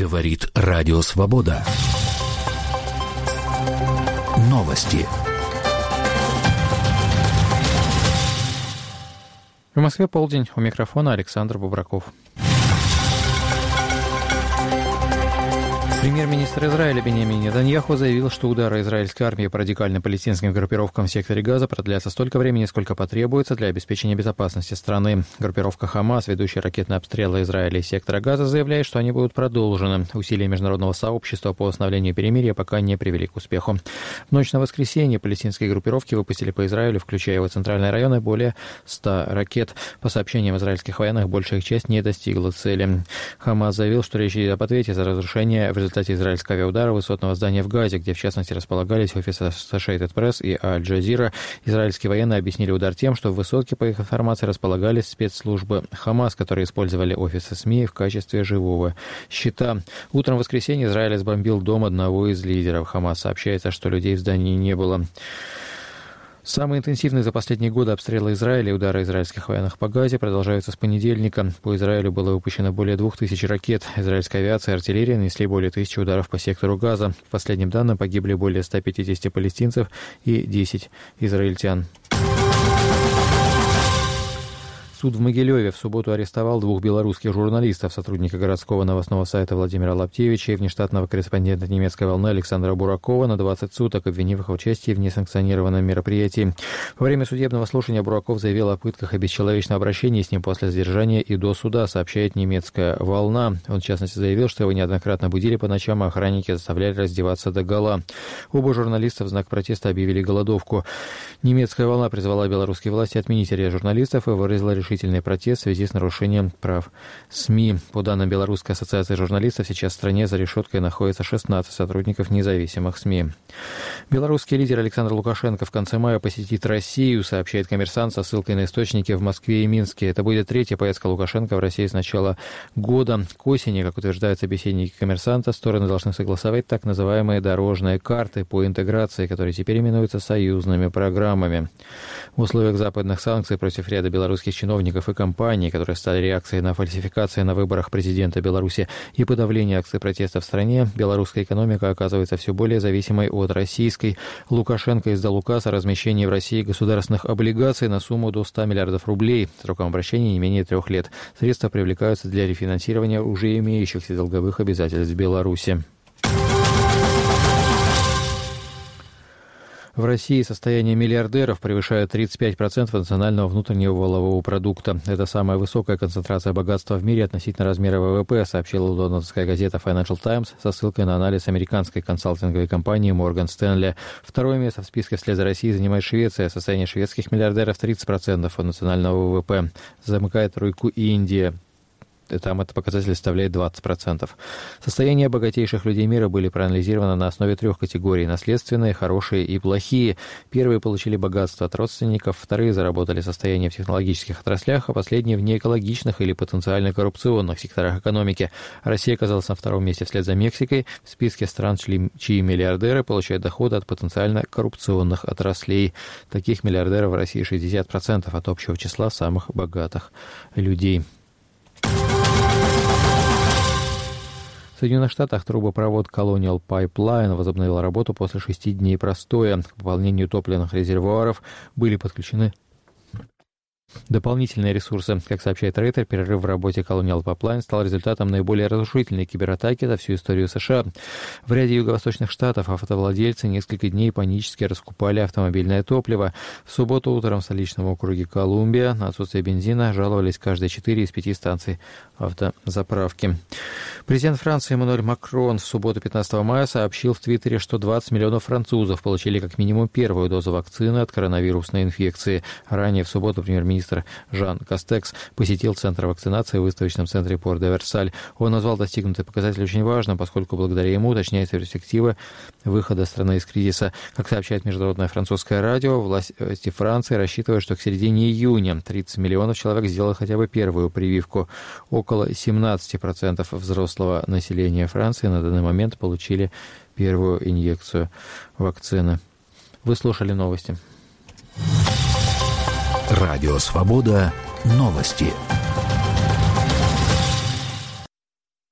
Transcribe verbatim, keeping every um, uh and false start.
Говорит Радио Свобода. Новости. В Москве полдень. У микрофона Александр Бубраков. Премьер-министр Израиля Биньямин Нетаньяху заявил, что удары израильской армии по радикально-палестинским группировкам в секторе Газа продлятся столько времени, сколько потребуется для обеспечения безопасности страны. Группировка Хамас, ведущая ракетные обстрелы Израиля из сектора Газа, заявляет, что они будут продолжены. Усилия международного сообщества по восстановлению перемирия пока не привели к успеху. В ночь на воскресенье палестинские группировки выпустили по Израилю, включая его центральные районы, более ста ракет. По сообщениям израильских военных, большая их часть не достигла цели. Хамас заявил, что речь идет об ответе за разрушение в результате В результате израильского авиаудара высотного здания в Газе, где в частности располагались офисы Associated Press и Аль-Джазира. Израильские военные объяснили удар тем, что в высотке, по их информации, располагались спецслужбы Хамас, которые использовали офисы СМИ в качестве живого щита. Утром в воскресенье Израиль сбомбил дом одного из лидеров Хамас. Сообщается, что людей в здании не было. Самые интенсивные за последние годы обстрелы Израиля и удары израильских военных по Газе продолжаются с понедельника. По Израилю было выпущено более двух тысяч ракет. Израильская авиация и артиллерия нанесли более тысячи ударов по сектору Газа. По последним данным, погибли более ста пятидесяти палестинцев и десять израильтян. Суд в Могилеве в субботу арестовал двух белорусских журналистов, сотрудника городского новостного сайта Владимира Лаптевича и внештатного корреспондента немецкой волны Александра Буракова на двадцать суток, обвинив их в участии в несанкционированном мероприятии. Во время судебного слушания Бураков заявил о пытках и бесчеловечном обращении с ним после задержания и до суда, сообщает немецкая волна. Он, в частности, заявил, что его неоднократно будили по ночам, а охранники заставляли раздеваться догола. Оба журналиста в знак протеста объявили голодовку. Немецкая волна призвала белорусские власти отменить арест журналистов и выразила решительность протест в связи с нарушением прав СМИ. По данным Белорусской ассоциации журналистов, сейчас в стране за решеткой находится шестнадцать сотрудников независимых СМИ. Белорусский лидер Александр Лукашенко в конце мая посетит Россию, сообщает «Коммерсант» со ссылкой на источники в Москве и Минске. Это будет третья поездка Лукашенко в России с начала года. К осени, как утверждают собеседники «Коммерсанта», стороны должны согласовать так называемые дорожные карты по интеграции, которые теперь именуются союзными программами. В условиях западных санкций против ряда белорусских чиновников и компаний, которые стали реакцией на фальсификации на выборах президента Беларуси и подавление акций протеста в стране, белорусская экономика оказывается все более зависимой от российской. Лукашенко издал указ о размещении в России государственных облигаций на сумму до ста миллиардов рублей. Сроком обращения не менее трех лет. Средства привлекаются для рефинансирования уже имеющихся долговых обязательств Беларуси. В России состояние миллиардеров превышает тридцать пять процентов национального внутреннего валового продукта. Это самая высокая концентрация богатства в мире относительно размера ВВП, сообщила лондонская газета Financial Times со ссылкой на анализ американской консалтинговой компании Morgan Stanley. Второе место в списке вслед за Россией занимает Швеция. Состояние шведских миллиардеров тридцать процентов от национального ВВП. Замыкает тройку Индия. Там этот показатель составляет двадцать процентов. Состояния богатейших людей мира были проанализированы на основе трех категорий: наследственные, хорошие и плохие. Первые получили богатство от родственников, вторые заработали состояние в технологических отраслях, а последние в неэкологичных или потенциально коррупционных секторах экономики. Россия оказалась на втором месте вслед за Мексикой в списке стран, чьи миллиардеры получают доходы от потенциально коррупционных отраслей. Таких миллиардеров в России шестьдесят процентов от общего числа самых богатых людей. В Соединенных Штатах трубопровод Colonial Pipeline возобновил работу после шести дней простоя. К пополнению топливных резервуаров были подключены дополнительные ресурсы. Как сообщает Рейтер, перерыв в работе Colonial Pipeline стал результатом наиболее разрушительной кибератаки за всю историю США. В ряде юго-восточных штатов автовладельцы несколько дней панически раскупали автомобильное топливо. В субботу утром в столичном округе Колумбия на отсутствие бензина жаловались каждые четыре из пяти станций автозаправки. Президент Франции Эммануэль Макрон в субботу пятнадцатого мая сообщил в Твиттере, что двадцать миллионов французов получили как минимум первую дозу вакцины от коронавирусной инфекции. Ранее в субботу премьер-министр Жан Кастекс посетил центр вакцинации в выставочном центре Пор-де-Версаль. Он назвал достигнутый показатель очень важным, поскольку благодаря ему уточняется перспектива выхода страны из кризиса. Как сообщает международное французское радио, власти Франции рассчитывают, что к середине июня тридцать миллионов человек сделают хотя бы первую прививку. Около семнадцать процентов взрослого населения Франции на данный момент получили первую инъекцию вакцины. Вы слушали новости. Радио «Свобода». Новости.